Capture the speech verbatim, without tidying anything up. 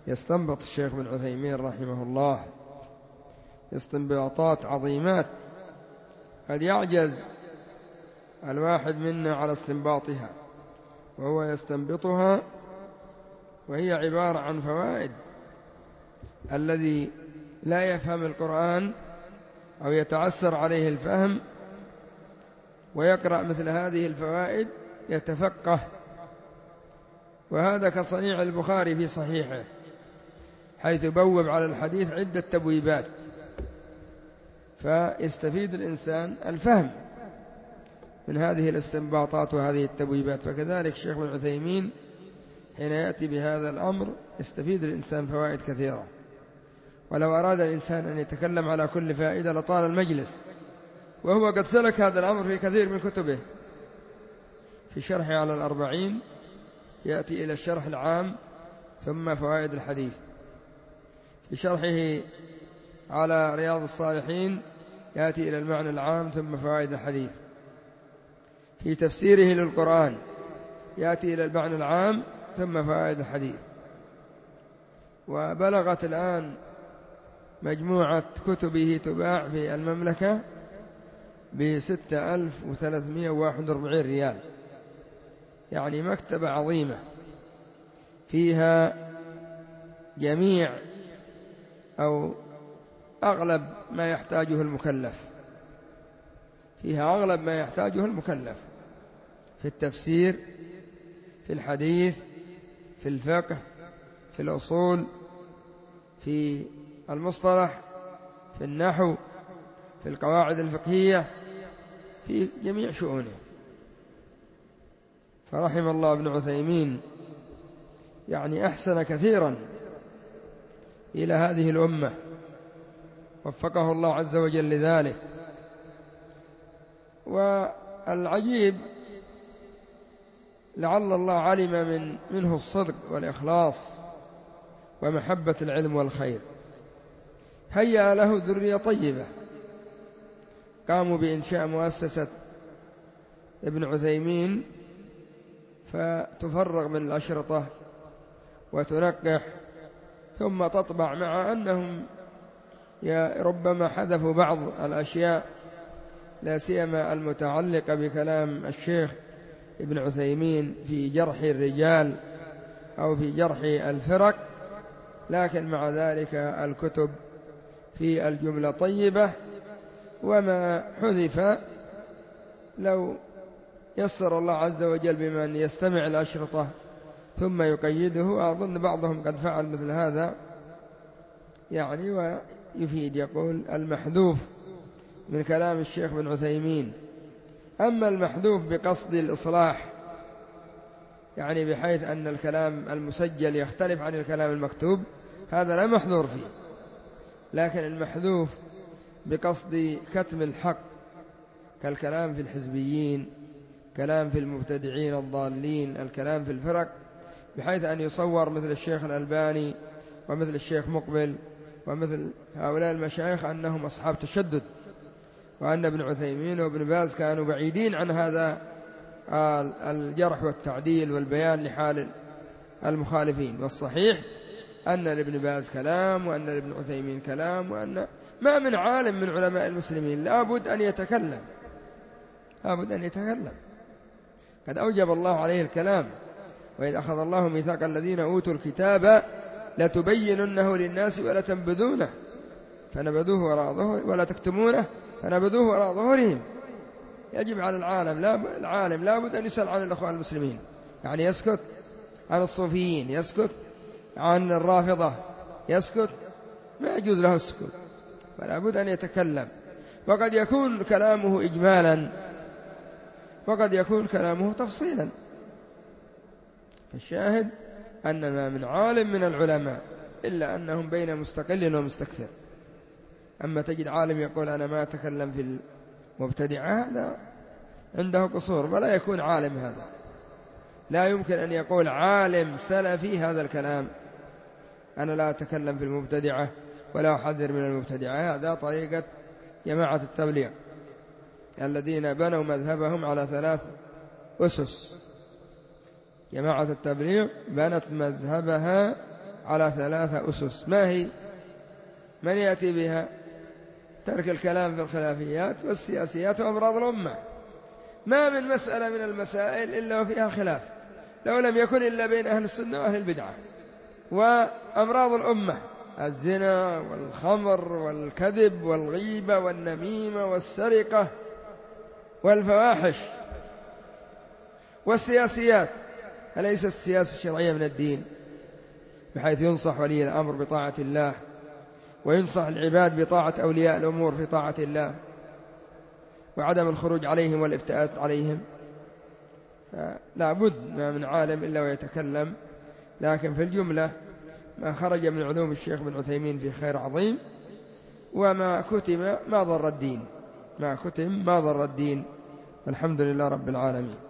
يستنبط الشيخ بن عثيمين رحمه الله استنباطات عظيمات قد يعجز الواحد منا على استنباطها، وهو يستنبطها وهي عبارة عن فوائد. الذي لا يفهم القرآن أو يتعسر عليه الفهم ويقرأ مثل هذه الفوائد يتفقه، وهذا كصنيع البخاري في صحيحه، حيث بوب على الحديث عدة تبويبات، فيستفيد الإنسان الفهم من هذه الاستنباطات وهذه التبويبات. فكذلك الشيخ بن عثيمين حين يأتي بهذا الأمر يستفيد الإنسان فوائد كثيرة، ولو أراد الإنسان أن يتكلم على كل فائدة لطال المجلس، وهو قد سلك هذا الأمر في كثير من كتبه. في شرحه على الأربعين يأتي إلى الشرح العام ثم فوائد الحديث، في شرحه على رياض الصالحين يأتي إلى المعنى العام ثم فوائد الحديث، في تفسيره للقرآن يأتي إلى المعنى العام ثم فوائد الحديث. وبلغت الآن مجموعة كتبه تباع في المملكة بستة ألف وثلاثمائة وواحد وأربعين ريال، يعني مكتبة عظيمة فيها جميع أو أغلب ما يحتاجه المكلف، فيها أغلب ما يحتاجه المكلف في التفسير، في الحديث، في الفقه، في الأصول، في المصطلح، في النحو، في القواعد الفقهية، في جميع شؤونه. فرحم الله ابن عثيمين، يعني أحسن كثيرا إلى هذه الأمة، وفقه الله عز وجل لذلك. والعجيب لعل الله علم من منه الصدق والإخلاص ومحبة العلم والخير، هيأ له ذرية طيبة، قاموا بإنشاء مؤسسة ابن عثيمين فتفرغ من الأشرطة وتنقح ثم تطبع، مع أنهم ربما حذفوا بعض الأشياء لا سيما المتعلقة بكلام الشيخ ابن عثيمين في جرح الرجال أو في جرح الفرق، لكن مع ذلك الكتب في الجملة طيبة. وما حذف لو يسر الله عز وجل بمن يستمع الأشرطة ثم يقيده، أظن بعضهم قد فعل مثل هذا يعني، ويفيد يقول المحذوف من كلام الشيخ بن عثيمين. أما المحذوف بقصد الإصلاح، يعني بحيث أن الكلام المسجل يختلف عن الكلام المكتوب، هذا لا محذور فيه. لكن المحذوف بقصد كتم الحق كالكلام في الحزبيين، كلام في المبتدعين الضالين، الكلام في الفرق، بحيث أن يصور مثل الشيخ الألباني ومثل الشيخ مقبل ومثل هؤلاء المشايخ أنهم أصحاب تشدد، وأن ابن عثيمين وابن باز كانوا بعيدين عن هذا الجرح والتعديل والبيان لحال المخالفين. والصحيح أن لابن باز كلام، وأن لابن عثيمين كلام، وأن ما من عالم من علماء المسلمين لابد أن يتكلم، لابد أن يتكلم. قد أوجب الله عليه الكلام، وإذ أخذ الله ميثاق الذين أوتوا الكتاب لتبيننه للناس ولا تنبذونه فنبذوه وراء ظهور ولا تكتمونه فنبذوه وراء ظهورهم. يجب على العالم لا العالم لابد أن يسأل عن الأخوان المسلمين، يعني يسكت عن الصوفيين، يسكت عن الرافضة، يسكت، ما يجوز له السكوت، فلا بد أن يتكلم. وقد يكون كلامه إجمالا وقد يكون كلامه تفصيلا. الشاهد أن ما من عالم من العلماء إلا أنهم بين مستقل ومستكثر. أما تجد عالم يقول أنا ما أتكلم في المبتدعة، هذا عنده قصور، ولا يكون عالم. هذا لا يمكن أن يقول عالم سلفي هذا الكلام، أنا لا أتكلم في المبتدعة ولا أحذر من المبتدعة. هذا طريقة جماعة التبليغ الذين بنوا مذهبهم على ثلاث أسس. جماعة التبليغ بنت مذهبها على ثلاثة أسس. ما هي؟ من يأتي بها؟ ترك الكلام في الخلافيات والسياسيات وأمراض الأمة. ما من مسألة من المسائل إلا وفيها خلاف، لو لم يكن إلا بين أهل السنة وأهل البدعة. وأمراض الأمة الزنا والخمر والكذب والغيبة والنميمة والسرقة والفواحش. والسياسيات، أليس السياسة الشرعية من الدين، بحيث ينصح ولي الأمر بطاعة الله وينصح العباد بطاعة أولياء الأمور في طاعة الله وعدم الخروج عليهم والافتئات عليهم. لا بد ما من عالم إلا ويتكلم، لكن في الجملة ما خرج من علوم الشيخ بن عثيمين في خير عظيم، وما كتم ما ضر الدين، ما كتم ما ضر الدين. الحمد لله رب العالمين.